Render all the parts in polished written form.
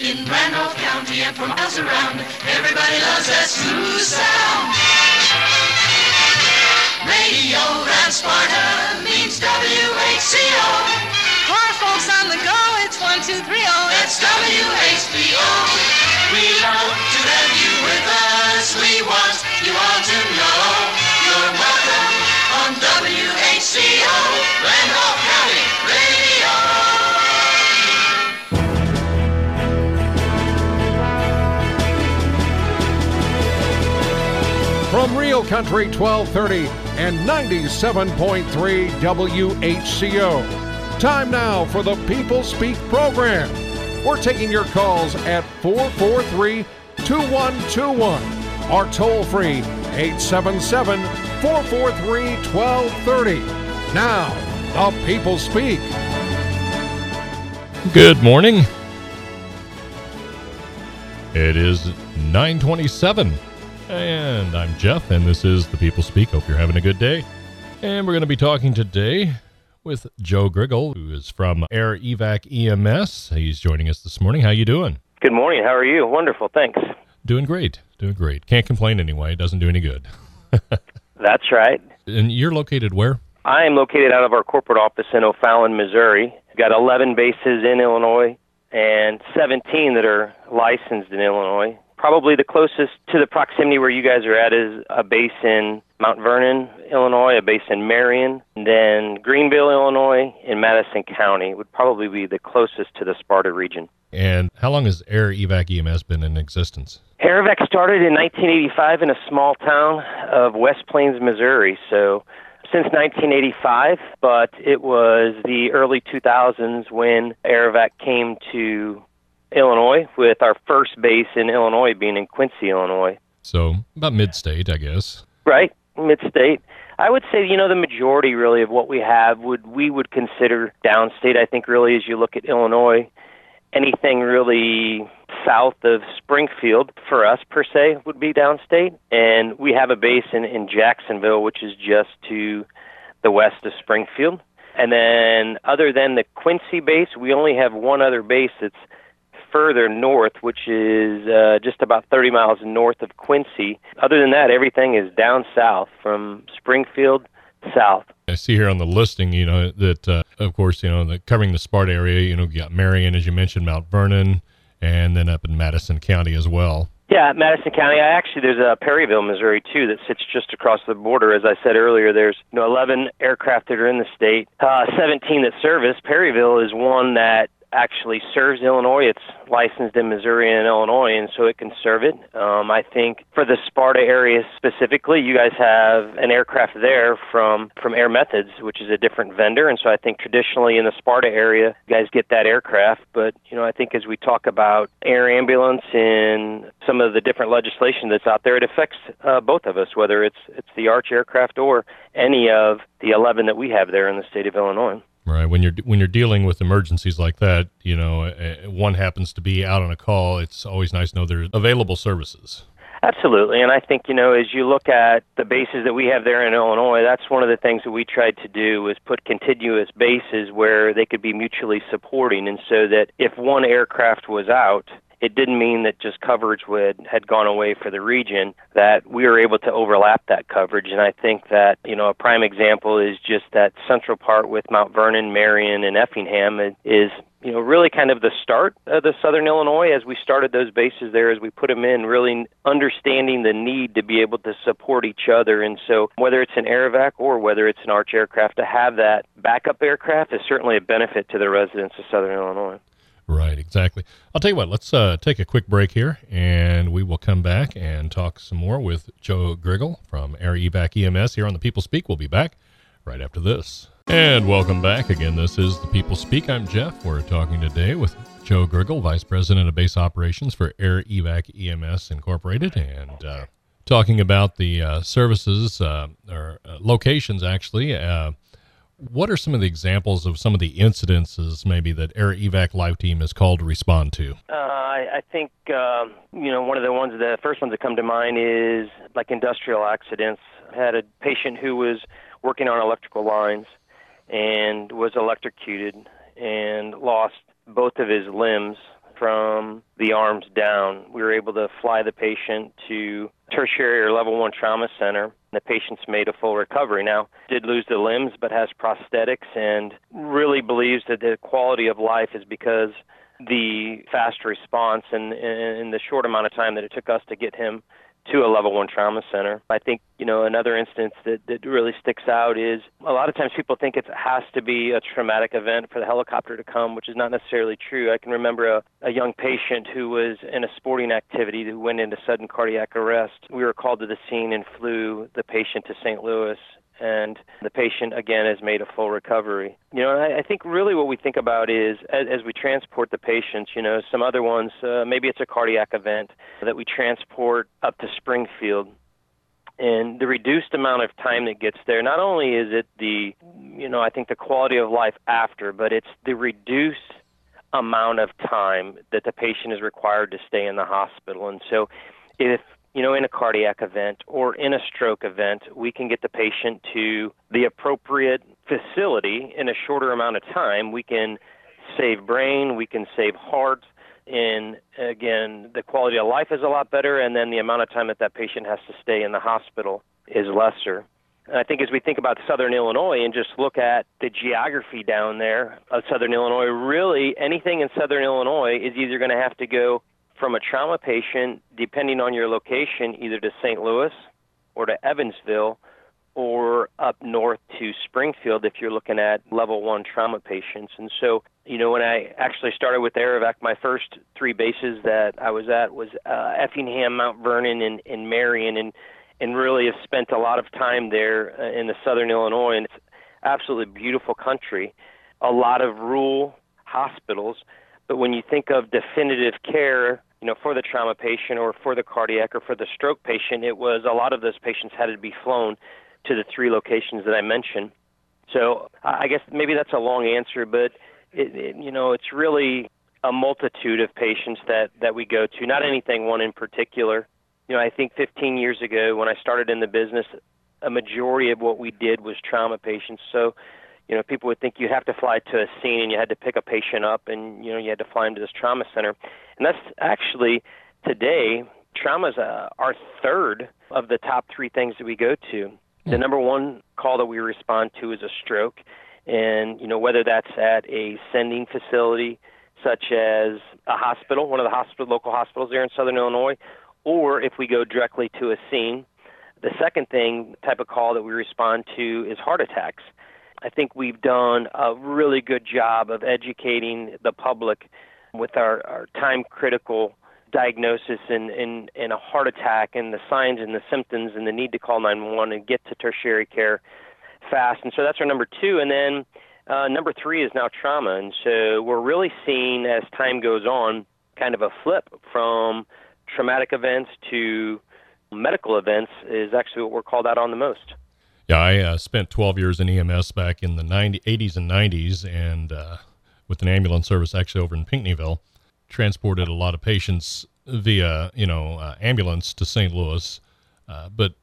In Randolph County and for miles around, everybody loves that smooth sound. Radio and Sparta means WHCO. For folks on the go, it's 1230. That's WHBO. We love to have you with us. We want you all to know you're welcome on WHCO, Randolph County Radio. From Real Country 1230 and 97.3 WHCO. Time now for the People Speak program. We're taking your calls at 443-2121 or toll free 877-443-1230. Now, the People Speak. Good morning. It is 9:27. And I'm Jeff, and this is The People Speak. Hope you're having a good day. And we're going to be talking today with Joe Griggle, who is from Air Evac EMS. He's joining us this morning. How you doing? Good morning. How are you? Wonderful. Thanks. Doing great. Doing great. Can't complain anyway. It doesn't do any good. That's right. And you're located where? I am located out of our corporate office in O'Fallon, Missouri. Got 11 bases in Illinois and 17 that are licensed in Illinois. Probably the closest to the proximity where you guys are at is a base in Mount Vernon, Illinois, a base in Marion, and then Greenville, Illinois, in Madison County would probably be the closest to the Sparta region. And how long has Air Evac EMS been in existence? Air Evac started in 1985 in a small town of West Plains, Missouri, so since 1985, but it was the early 2000s when Air Evac came to Illinois, with our first base in Illinois being in Quincy, Illinois. So about mid-state, I guess. Right, mid-state. I would say, the majority really of what we have we would consider downstate. I think really as you look at Illinois, anything really south of Springfield for us per se would be downstate. And we have a base in Jacksonville, which is just to the west of Springfield. And then other than the Quincy base, we only have one other base that's further north, which is just about 30 miles north of Quincy. Other than that, everything is down south from Springfield south. I see here on the listing, that, of course, covering the Sparta area, you got Marion, as you mentioned, Mount Vernon, and then up in Madison County as well. Yeah, Madison County. There's a Perryville, Missouri, too, that sits just across the border. As I said earlier, there's 11 aircraft that are in the state, 17 that service. Perryville is one that actually serves Illinois. It's licensed in Missouri and Illinois, and so it can serve it. I think for the Sparta area specifically, you guys have an aircraft there from Air Methods, which is a different vendor, and so I think traditionally in the Sparta area, you guys get that aircraft. But, I think as we talk about air ambulance and some of the different legislation that's out there, it affects both of us, whether it's the Arch aircraft or any of the 11 that we have there in the state of Illinois. Right. When you're dealing with emergencies like that, one happens to be out on a call, it's always nice to know there's available services. Absolutely. And I think, as you look at the bases that we have there in Illinois, that's one of the things that we tried to do was put contiguous bases where they could be mutually supporting. And so that if one aircraft was out, it didn't mean that just coverage had gone away for the region, that we were able to overlap that coverage. And I think that, a prime example is just that central part with Mount Vernon, Marion, and Effingham is, really kind of the start of the Southern Illinois as we started those bases there, as we put them in, really understanding the need to be able to support each other. And so whether it's an Air Evac or whether it's an Arch aircraft, to have that backup aircraft is certainly a benefit to the residents of Southern Illinois. Right, exactly. I'll tell you what, let's take a quick break here, and we will come back and talk some more with Joe Griggle from Air Evac EMS here on The People Speak. We'll be back right after this. And welcome back. Again, this is The People Speak. I'm Jeff. We're talking today with Joe Griggle, Vice President of Base Operations for Air Evac EMS Incorporated, and talking about the services, or locations, actually. What are some of the examples of some of the incidences maybe that Air Evac Live Team is called to respond to? I think, one of the first ones that come to mind is like industrial accidents. I had a patient who was working on electrical lines and was electrocuted and lost both of his limbs from the arms down. We were able to fly the patient to tertiary or level 1 trauma center. The patient's made a full recovery. Now, did lose the limbs but has prosthetics and really believes that the quality of life is because the fast response and the short amount of time that it took us to get him to a level 1 trauma center. I think, another instance that really sticks out is a lot of times people think it has to be a traumatic event for the helicopter to come, which is not necessarily true. I can remember a young patient who was in a sporting activity who went into sudden cardiac arrest. We were called to the scene and flew the patient to St. Louis, and the patient, again, has made a full recovery. I think really what we think about is, as we transport the patients, some other ones, maybe it's a cardiac event that we transport up to Springfield. And the reduced amount of time that gets there, not only is it I think the quality of life after, but it's the reduced amount of time that the patient is required to stay in the hospital. And so if in a cardiac event or in a stroke event, we can get the patient to the appropriate facility in a shorter amount of time. We can save brain, we can save heart, and again, the quality of life is a lot better, and then the amount of time that patient has to stay in the hospital is lesser. And I think as we think about Southern Illinois and just look at the geography down there of Southern Illinois, really anything in Southern Illinois is either going to have to go from a trauma patient, depending on your location, either to St. Louis or to Evansville or up north to Springfield if you're looking at level 1 trauma patients. And so, when I actually started with ARIVAC, my first 3 bases that I was at was Effingham, Mount Vernon, and Marion, and really have spent a lot of time there in the Southern Illinois, and it's absolutely beautiful country, a lot of rural hospitals. But when you think of definitive care, for the trauma patient or for the cardiac or for the stroke patient, it was a lot of those patients had to be flown to the 3 locations that I mentioned. So I guess maybe that's a long answer, but it's really a multitude of patients that we go to, not anything one in particular. I think 15 years ago when I started in the business, a majority of what we did was trauma patients. So, people would think you have to fly to a scene and you had to pick a patient up and, you had to fly him to this trauma center. And that's actually, today, trauma's our third of the top 3 things that we go to. The number 1 call that we respond to is a stroke. And, whether that's at a sending facility such as a hospital, one of the local hospitals there in Southern Illinois, or if we go directly to a scene. The second type of call that we respond to is heart attacks. I think we've done a really good job of educating the public with our time-critical diagnosis in a heart attack and the signs and the symptoms and the need to call 911 and get to tertiary care fast. And so that's our number 2. And then number 3 is now trauma. And so we're really seeing, as time goes on, kind of a flip from traumatic events to medical events is actually what we're called out on the most. Yeah, I spent 12 years in EMS back in the 80s and 90s, and with an ambulance service actually over in Pinckneyville, transported a lot of patients via, ambulance to St. Louis. But,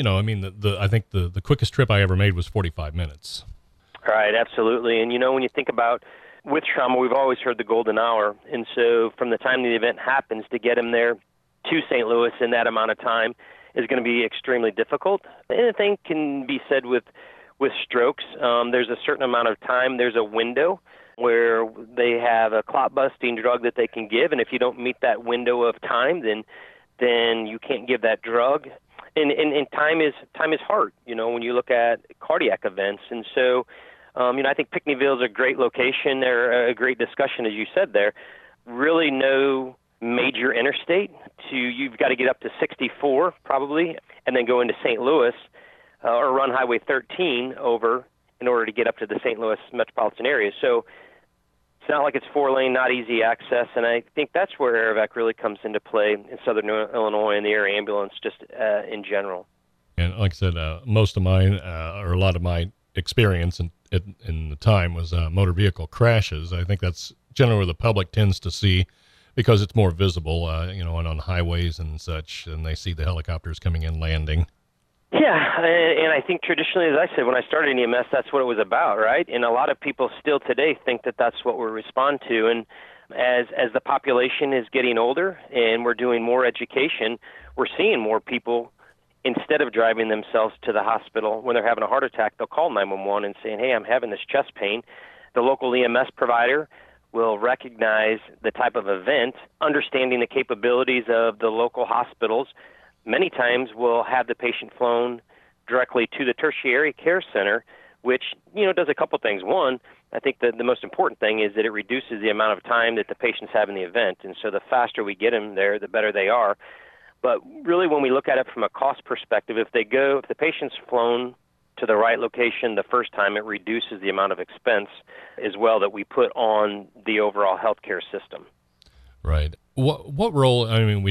I think the quickest trip I ever made was 45 minutes. Right, absolutely. And, when you think about with trauma, we've always heard the golden hour. And so from the time the event happens to get them there to St. Louis in that amount of time is going to be extremely difficult. And the thing can be said with strokes. There's a certain amount of time. There's a window where they have a clot-busting drug that they can give, and if you don't meet that window of time, then you can't give that drug. And time is hard, when you look at cardiac events. And so, I think Pinckneyville is a great location. They're a great discussion, as you said there. Really no major interstate. You've got to get up to 64 probably, and then go into St. Louis or run Highway 13 over in order to get up to the St. Louis metropolitan area. So it's not like it's 4-lane, not easy access, and I think that's where ARIVAC really comes into play in Southern Illinois and the air ambulance just in general. And like I said, most of mine, or a lot of my experience in the time was motor vehicle crashes. I think that's generally where the public tends to see, because it's more visible, and on highways and such, and they see the helicopters coming in, landing. Yeah, and I think traditionally, as I said, when I started in EMS, that's what it was about, right? And a lot of people still today think that that's what we respond to. And As the population is getting older and we're doing more education, we're seeing more people, instead of driving themselves to the hospital when they're having a heart attack, they'll call 911 and saying, hey, I'm having this chest pain. The local EMS provider will recognize the type of event, understanding the capabilities of the local hospitals. Many times we'll have the patient flown directly to the tertiary care center, which, does a couple things. One, I think that the most important thing is that it reduces the amount of time that the patients have in the event. And so the faster we get them there, the better they are. But really, when we look at it from a cost perspective, if the patient's flown to the right location the first time, it reduces the amount of expense as well that we put on the overall healthcare system. Right. What role,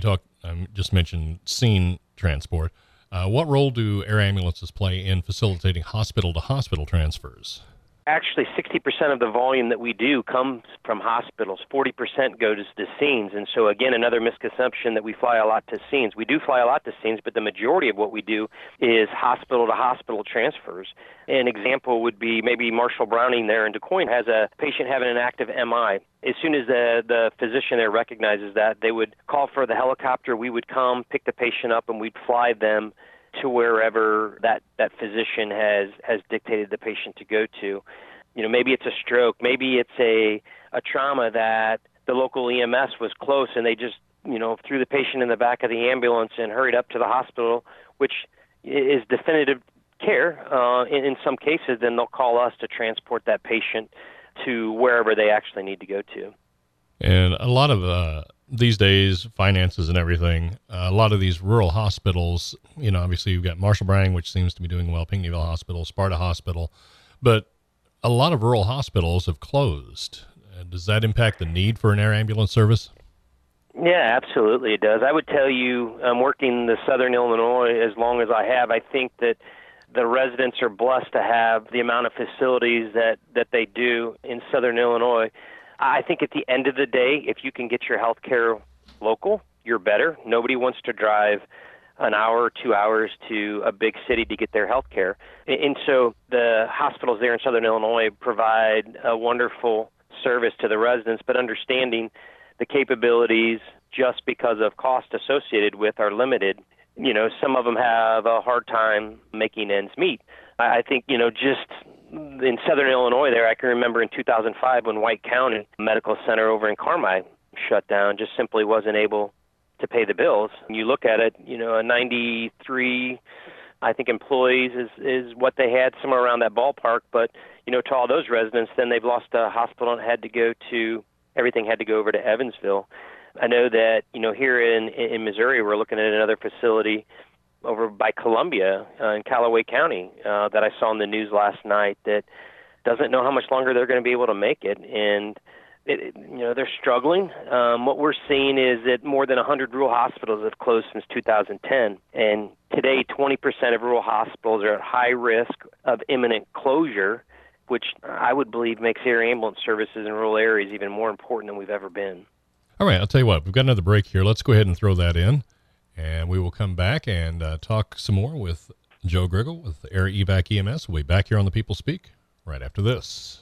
just mentioned scene transport. What role do air ambulances play in facilitating hospital-to-hospital transfers? Actually, 60% of the volume that we do comes from hospitals. 40% goes to scenes. And so, again, another misconception that we fly a lot to scenes. We do fly a lot to scenes, but the majority of what we do is hospital-to-hospital transfers. An example would be maybe Marshall Browning there in Du Quoin has a patient having an active MI. As soon as the physician there recognizes that, they would call for the helicopter. We would come, pick the patient up, and we'd fly them to wherever that physician has dictated the patient to go to. Maybe it's a stroke, maybe it's a trauma that the local EMS was close and they just, threw the patient in the back of the ambulance and hurried up to the hospital, which is definitive care. In some cases, then they'll call us to transport that patient to wherever they actually need to go to. And a lot of these days, finances and everything, a lot of these rural hospitals, obviously you've got Marshall Browning, which seems to be doing well, Pinckneyville Hospital, Sparta Hospital, but a lot of rural hospitals have closed. Does that impact the need for an air ambulance service? Yeah, absolutely it does. I would tell you, I'm working the Southern Illinois as long as I have. I think that the residents are blessed to have the amount of facilities that they do in Southern Illinois. I think at the end of the day, if you can get your health care local, you're better. Nobody wants to drive an hour or 2 hours to a big city to get their health care. And so the hospitals there in Southern Illinois provide a wonderful service to the residents, but understanding the capabilities just because of cost associated with are limited. Some of them have a hard time making ends meet. I think, just in Southern Illinois there, I can remember in 2005 when White County Medical Center over in Carmi shut down, just simply wasn't able to pay the bills. And you look at it, 93, I think, employees is what they had, somewhere around that ballpark. But, to all those residents, then they've lost a hospital and everything had to go over to Evansville. I know that, here in Missouri, we're looking at another facility over by Columbia in Callaway County that I saw in the news last night that doesn't know how much longer they're going to be able to make it. And, they're struggling. What we're seeing is that more than 100 rural hospitals have closed since 2010. And today, 20% of rural hospitals are at high risk of imminent closure, which I would believe makes air ambulance services in rural areas even more important than we've ever been. All right, I'll tell you what, we've got another break here. Let's go ahead and throw that in, and we will come back and talk some more with Joe Griggle with Air Evac EMS. We'll be back here on The People Speak right after this.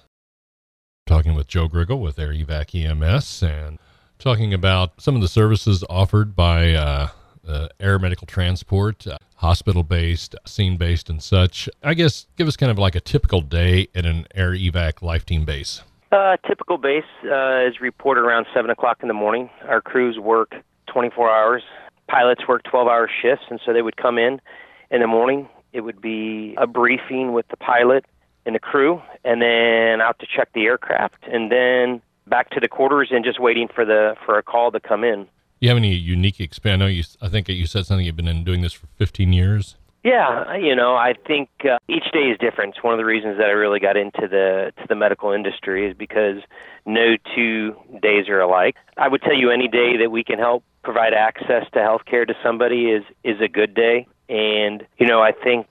Talking with Joe Griggle with Air Evac EMS and talking about some of the services offered by air medical transport, hospital-based, scene-based, and such. I guess give us kind of like a typical day at an Air Evac Life Team base. Typical base is reported around 7 o'clock in the morning. Our crews work 24 hours. Pilots work 12-hour shifts, and so they would come in the morning. It would be a briefing with the pilot and the crew, and then out to check the aircraft, and then back to the quarters and just waiting for a call to come in. You have any unique experience? I think you said something you've been doing this for 15 years. Yeah, I think each day is different. It's one of the reasons that I really got into the medical industry is because no 2 days are alike. I would tell you any day that we can help provide access to health care to somebody is a good day. And, I think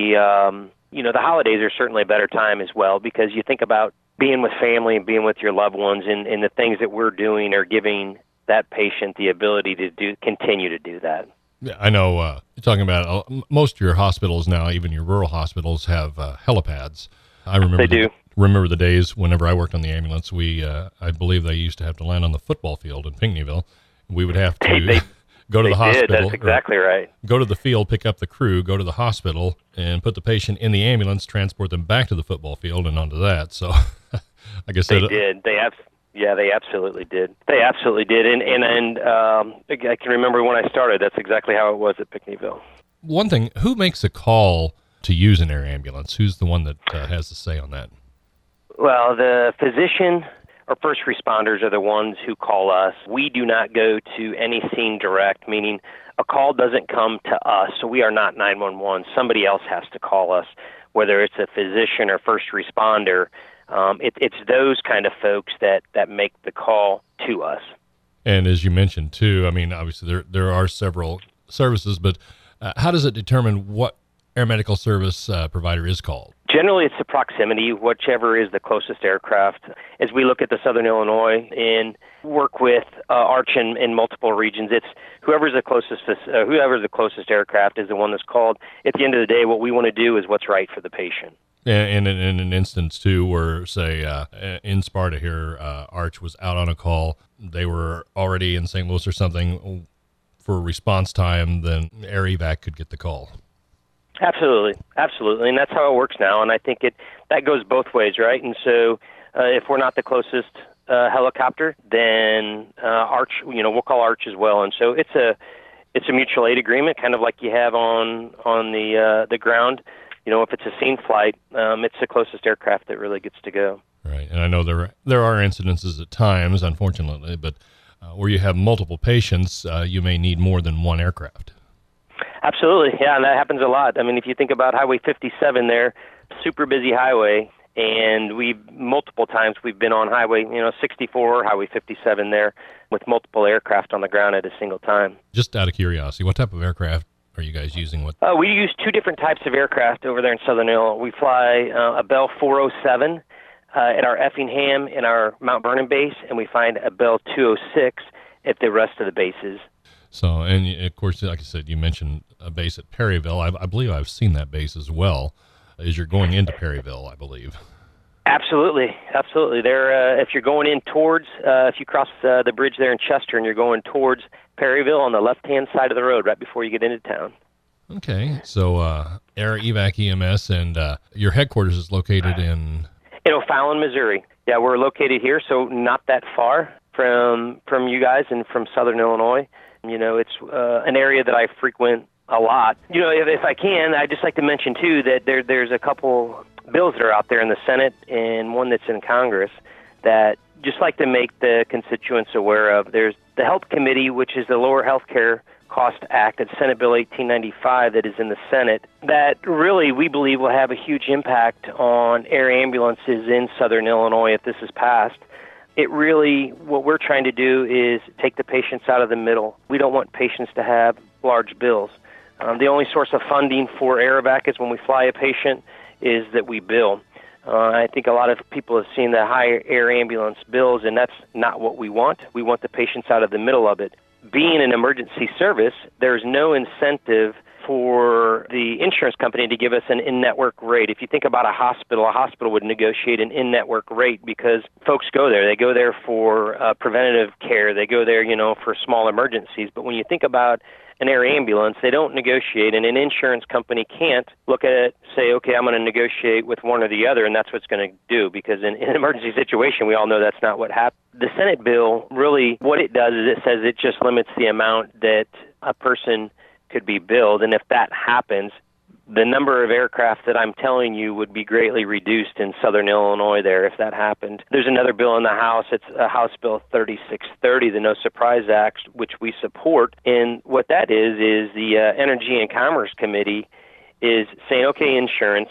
the holidays are certainly a better time as well because you think about being with family and being with your loved ones and the things that we're doing are giving that patient the ability to continue to do that. Yeah, I know you're talking about most of your hospitals now, even your rural hospitals, have helipads. I remember they do. remember the days whenever I worked on the ambulance, I believe they used to have to land on the football field in Pinckneyville. We would have to go to the hospital. That's exactly right. Go to the field, pick up the crew, go to the hospital, and put the patient in the ambulance, transport them back to the football field and onto that. So, like I said, they did. They absolutely did. They absolutely did. And I can remember when I started, that's exactly how it was at Pinckneyville. One thing, who makes a call to use an air ambulance? Who's the one that has the say on that? Well, the physician or first responders are the ones who call us. We do not go to any scene direct, meaning a call doesn't come to us, so we are not 911. Somebody else has to call us, whether it's a physician or first responder. It's those kind of folks that make the call to us. And as you mentioned, too, I mean, obviously there are several services, but how does it determine what air medical service provider is called? Generally, it's the proximity, whichever is the closest aircraft. As we look at the Southern Illinois and work with Arch in multiple regions, it's whoever's the closest aircraft is the one that's called. At the end of the day, what we want to do is what's right for the patient. And in an instance, too, where, say, in Sparta here, Arch was out on a call, they were already in St. Louis or something for response time, then Air Evac could get the call. Absolutely, and that's how it works now. And I think that goes both ways, right? And so, if we're not the closest helicopter, then Arch, we'll call Arch as well. And so it's a mutual aid agreement, kind of like you have on the ground. If it's a scene flight, it's the closest aircraft that really gets to go. Right, and I know there are incidences at times, unfortunately, but where you have multiple patients, you may need more than one aircraft. Absolutely, yeah, and that happens a lot. I mean, if you think about Highway 57 there, super busy highway, and multiple times we've been on Highway 64, Highway 57 there, with multiple aircraft on the ground at a single time. Just out of curiosity, what type of aircraft are you guys using? We use two different types of aircraft over there in Southern Illinois. We fly a Bell 407 at our Effingham and our Mount Vernon base, and we find a Bell 206 at the rest of the bases. So, and of course, like I said, you mentioned a base at Perryville. I believe I've seen that base as well, as you're going into Perryville, I believe. Absolutely. There, if you're going in towards, if you cross the bridge there in Chester and you're going towards Perryville on the left-hand side of the road right before you get into town. Okay, so Air Evac EMS, and your headquarters is located in O'Fallon, Missouri. Yeah, we're located here, so not that far from you guys and from Southern Illinois. It's an area that I frequent a lot. If I can, I'd just like to mention, too, that there's a couple bills that are out there in the Senate and one that's in Congress that just like to make the constituents aware of. There's the Health Committee, which is the Lower Health Care Cost Act. It's Senate Bill 1895 that is in the Senate that really we believe will have a huge impact on air ambulances in Southern Illinois if this is passed. It really, what we're trying to do is take the patients out of the middle. We don't want patients to have large bills. The only source of funding for Air Evac is when we fly a patient is that we bill. I think a lot of people have seen the high air ambulance bills, and that's not what we want. We want the patients out of the middle of it. Being an emergency service, there's no incentive for the insurance company to give us an in-network rate. If you think about a hospital would negotiate an in-network rate because folks go there. They go there for preventative care. They go there, for small emergencies. But when you think about an air ambulance, they don't negotiate, and an insurance company can't look at it, say, okay, I'm going to negotiate with one or the other, and that's what's going to do, because in an emergency situation, we all know that's not what happens. The Senate bill, really, what it does is it says it just limits the amount that a person could be billed, and if that happens, the number of aircraft that I'm telling you would be greatly reduced in Southern Illinois there if that happened. There's another bill in the House. It's House Bill 3630, the No Surprise Act, which we support. And what that is the Energy and Commerce Committee is saying, okay, insurance,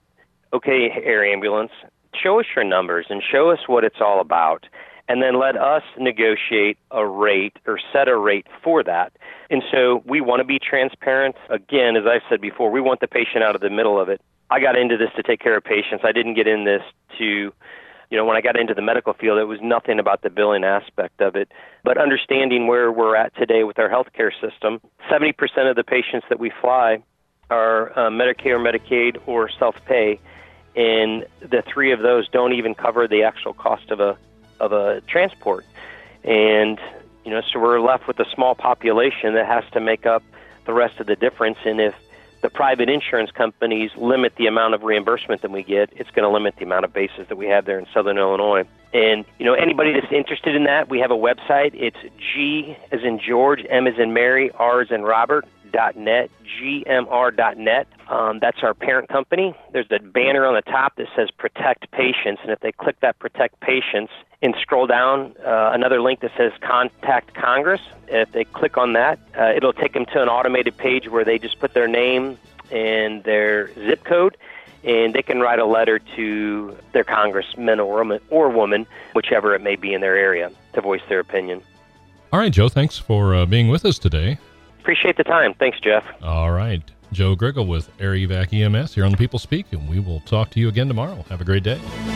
okay, air ambulance, show us your numbers and show us what it's all about. And then let us negotiate a rate or set a rate for that. And so we want to be transparent. Again, as I said before, we want the patient out of the middle of it. I got into this to take care of patients. I didn't get in this to, when I got into the medical field, it was nothing about the billing aspect of it. But understanding where we're at today with our healthcare system, 70% of the patients that we fly are Medicare, Medicaid, or self-pay. and the 3 of those don't even cover the actual cost of a transport. And so we're left with a small population that has to make up the rest of the difference. And if the private insurance companies limit the amount of reimbursement that we get, it's going to limit the amount of bases that we have there in Southern Illinois. And, anybody that's interested in that, we have a website. It's G as in George, M as in Mary, R as in Robert, .net, GMR.net. That's our parent company. There's a banner on the top that says Protect Patients, and if they click that Protect Patients and scroll down, another link that says Contact Congress, if they click on that, it'll take them to an automated page where they just put their name and their zip code, and they can write a letter to their congressman or woman, whichever it may be in their area, to voice their opinion. All right, Joe, thanks for being with us today. Appreciate the time. Thanks, Jeff. All right. Joe Griggle with Air Evac EMS here on The People Speak, and we will talk to you again tomorrow. Have a great day.